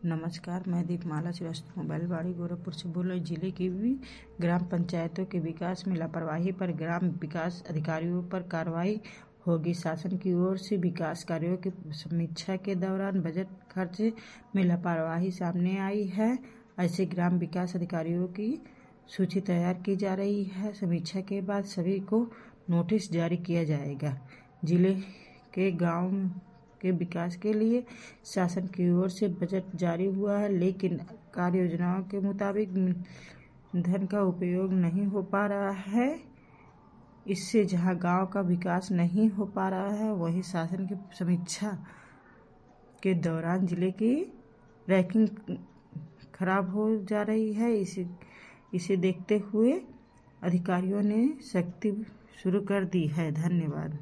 नमस्कार, मैं दीपमाला श्रीवास्तव बैलवाड़ी गोरखपुर से बोल रही। जिले की भी ग्राम पंचायतों के विकास में लापरवाही पर ग्राम विकास अधिकारियों पर कार्रवाई होगी। शासन की ओर से विकास कार्यों की समीक्षा के दौरान बजट खर्च में लापरवाही सामने आई है। ऐसे ग्राम विकास अधिकारियों की सूची तैयार की जा रही है। समीक्षा के बाद सभी को नोटिस जारी किया जाएगा। जिले के गाँव के विकास के लिए शासन की ओर से बजट जारी हुआ है, लेकिन कार्य योजनाओं के मुताबिक धन का उपयोग नहीं हो पा रहा है। इससे जहां गांव का विकास नहीं हो पा रहा है, वहीं शासन की समीक्षा के दौरान जिले की रैंकिंग खराब हो जा रही है। इसे देखते हुए अधिकारियों ने सख्ती शुरू कर दी है। धन्यवाद।